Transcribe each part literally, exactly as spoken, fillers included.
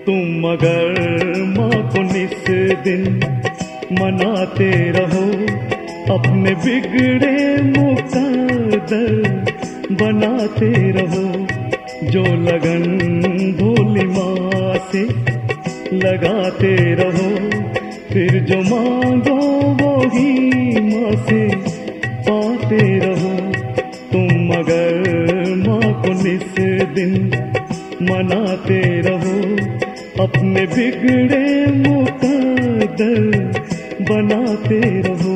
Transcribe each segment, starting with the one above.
तुम मगर माँ को निस दिन मनाते रहो, अपने बिगड़े मुकद्दर बनाते रहो। जो लगन भोली माँ से लगाते रहो, फिर जो मांगो वो ही माँ से पाते रहो। तुम मगर माँ को निस दिन मनाते रहो, अपने बिगड़े मुकद्दर बनाते रहो।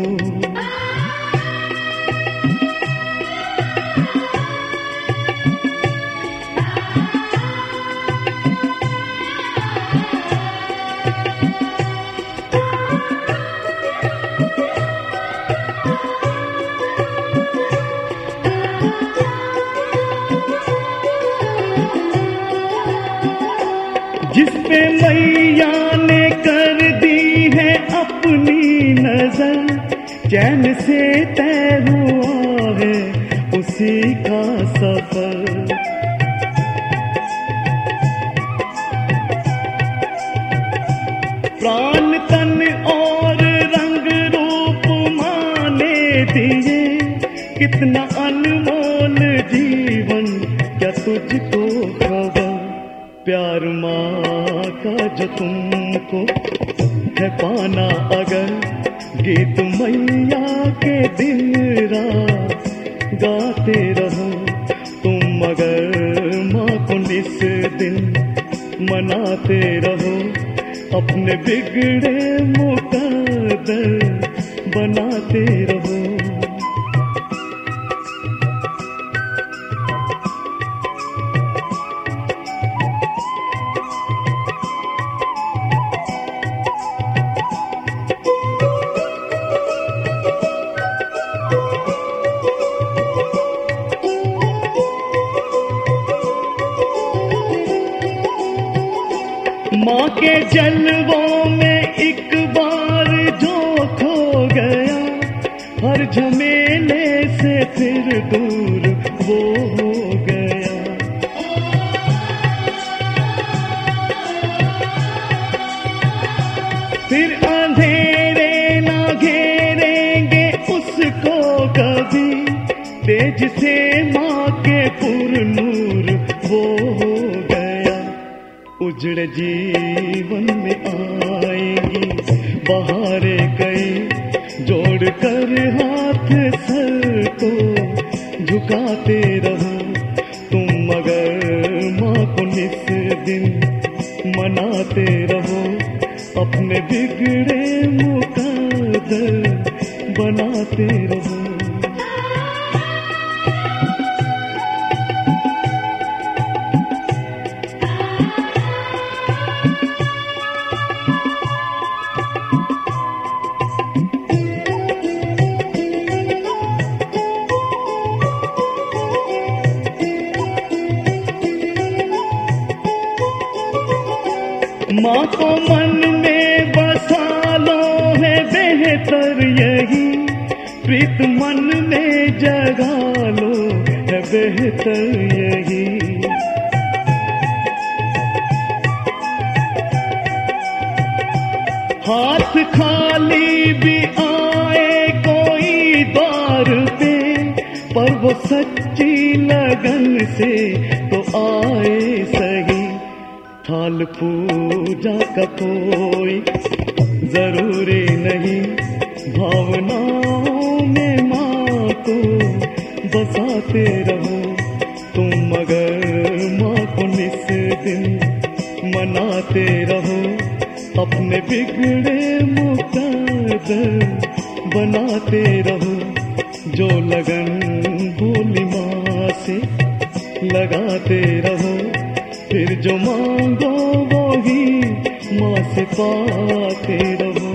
जिस पे मैया ने कर दी है अपनी नजर, चैन से तय हुआ है उसी का सफर। प्राण तन और रंग रूप माँ ने दिए, कितना अनमोल जीवन क्या तुझको खबर। प्यार माँ का जो तुमको है पाना अगर, गीत मैया के दिन रात गाते रहो। तुम मगर माँ को निस दिन मनाते रहो, अपने बिगड़े मुकद्दर बनाते रहो। माँ के जलवों में एक बार जो खो गया, हर झमेले से फिर दूर वो हो गया। फिर अंधेरे ना घेरेंगे उसको कभी, तेज से माँ के पुरनूर वो हो गया। उजड़े जीवन में आएगी बहारें कई, जोड़ कर हाथ सर को झुकाते रहो। तुम मगर माँ को निस दिन मनाते रहो, अपने बिगड़े मुकद्दर बनाते रहो। माँ को मन में बसा लो है बेहतर यही, प्रीत मन में जगा लो है बेहतर यही। हाथ खाली भी आए कोई द्वार पे, पर वो सच्ची लगन से तो आए सही। थाल पूजा का कोई जरूरी नहीं, भावनाओं में माँ को बसाते रहो। तुम मगर माँ को निस दिन मनाते रहो, अपने बिगड़े मुकद्दर बनाते रहो। जो लगन भोली माँ से लगाते रहो, फिर जो मांगो वो ही माँ से पाते रहो।